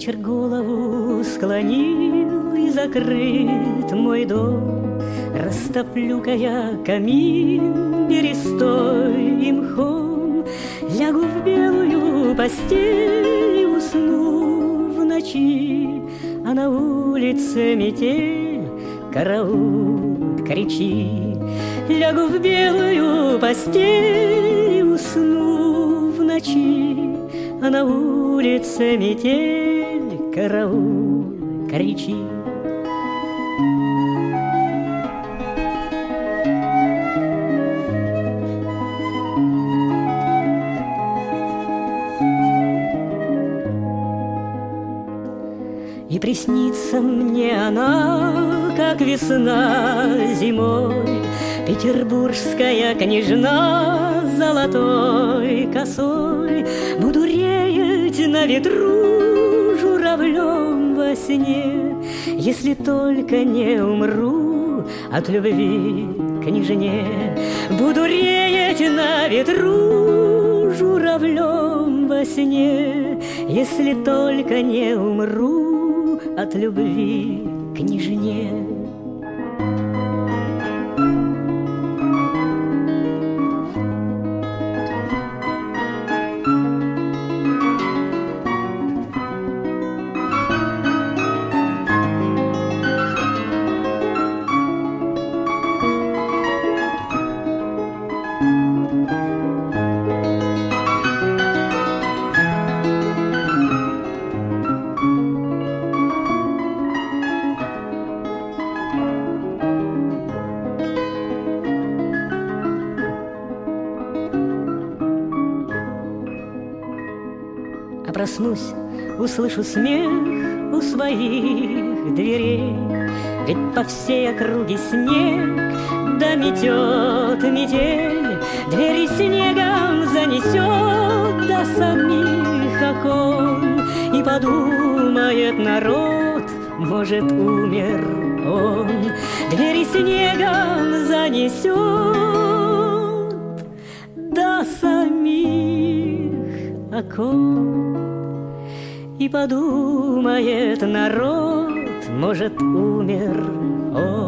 Вечер голову склонил, и закрыт мой дом. Растоплю-ка я камин берестой и мхом, лягу в белую постель и усну в ночи, а на улице метель, караул, кричи. Лягу в белую постель и усну в ночи, а на улице метель, караул, кричи. И приснится мне она, как весна зимой, петербургская княжна с золотой косой. Буду реять на ветру журавлем во сне, если только не умру от любви к княжне. Буду реять на ветру журавлем во сне, если только не умру от любви к княжне. А проснусь, услышу смех у своих дверей, ведь по всей округе снег, да метет метель. Двери снегом занесет до самих окон, и подумает народ, может, умер он. Двери снегом занесет до самих окон, и подумает народ, может, умер он.